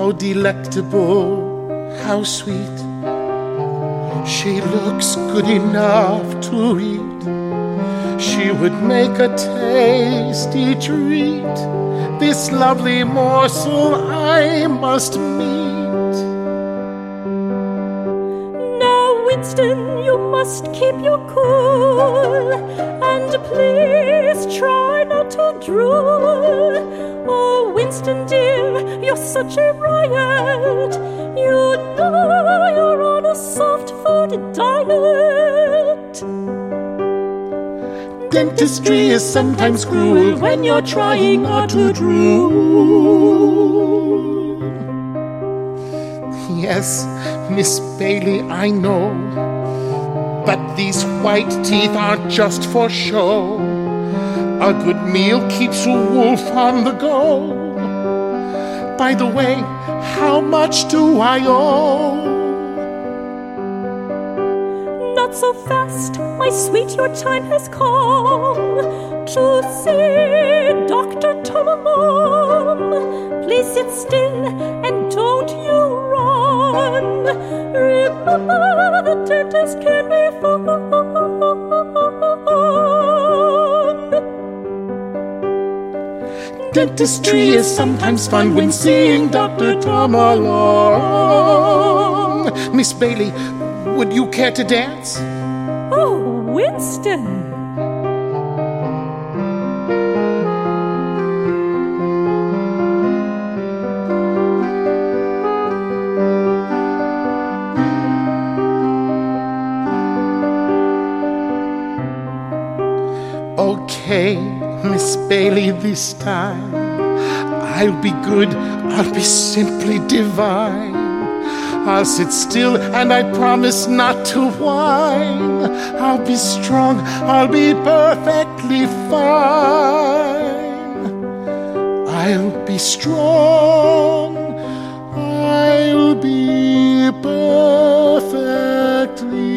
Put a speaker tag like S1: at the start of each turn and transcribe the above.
S1: how delectable, how sweet. She looks good enough to eat. She would make a tasty treat. This lovely morsel I must meet.
S2: Now, Winston, you must keep your cool, and please try not to drool. Oh, Winston dear, you're such a riot. You know you're on a soft food diet.
S1: Dentistry is sometimes cruel when you're trying not to drool. Yes, Miss Bailey, I know, but these white teeth aren't just for show. A good meal keeps a wolf on the go. By the way, how much do I owe?
S2: Not so fast, my sweet, your time has come to see Dr. Tom. Please sit still and don't you run. Remember, the dentist can be fun.
S1: Dentistry is sometimes fun when seeing Dr. Tom along. Miss Bailey, would you care to dance?
S2: Oh, Winston!
S1: Okay, Miss Bailey, this time I'll be good, I'll be simply divine. I'll sit still and I promise not to whine. I'll be strong, I'll be perfectly fine. I'll be strong, I'll be perfectly